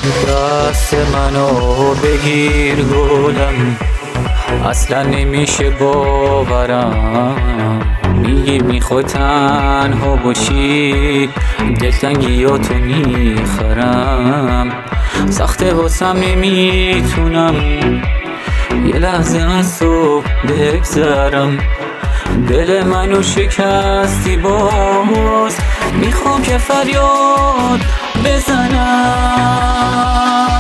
دست منو بگیر گلم، اصلا نمیشه باورم. میگی میخوای تنها باشی، دلتنگیاتو میخرم. سخته واسم نمیتونم یه لحظه از تو بگذرم. دل منو شکستی باز، میخوام که فریاد بزنم.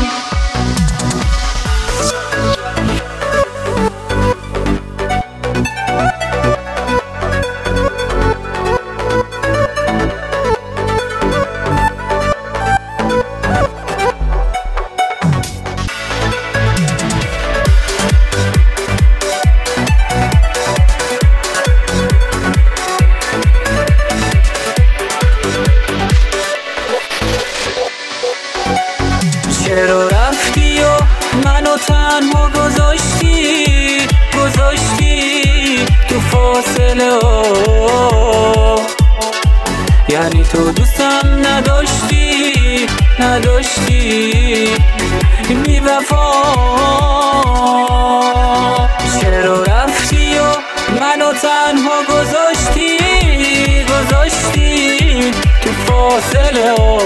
چرا رفتی و منو تنها گذاشتی تو فاصله ها؟ یعنی تو دوستم نداشتی بی وفا. چرا رفتی و منو تنها گذاشتی تو فاصله ها؟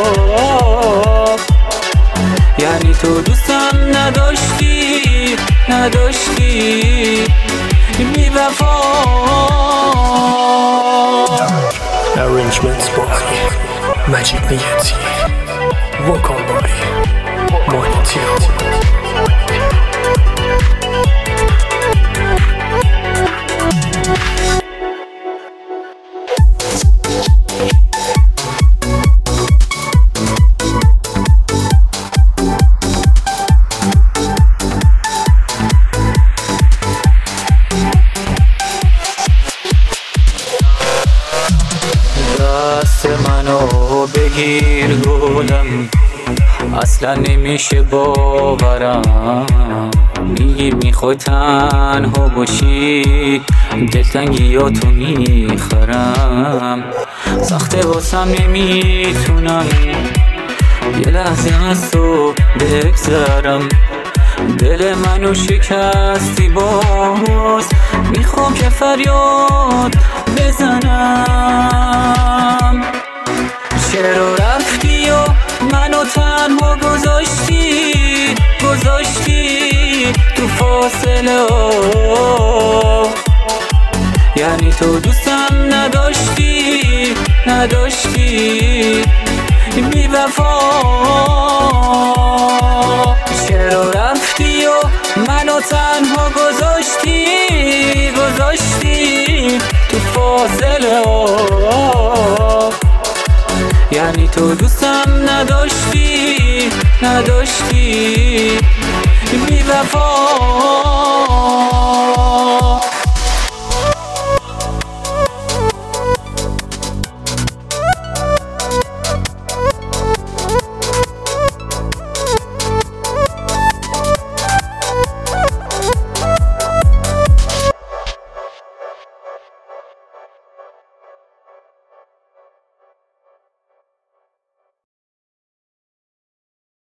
یعنی تو دوستم نداشتی بی وفا. Arrangements by Magic Nieti, vocal by Monty. دست منو بگیر گلم، اصلا نمیشه باورم. میگی میخوای تنها باشی، دلتنگیاتو میخرم. سخته واسم نمیتونم یه لحظه از تو بگذرم. دل منو شکستی باز، میخوام که فریاد بزنم. چرا رفتی و منو تنها گذاشتی تو فاصله ها؟ یعنی تو دوستم نداشتی بی وفا. چرا رفتی و منو تنها گذاشتی تو فاصله ها؟ یعنی تو دوستم نداشتی بی وفا.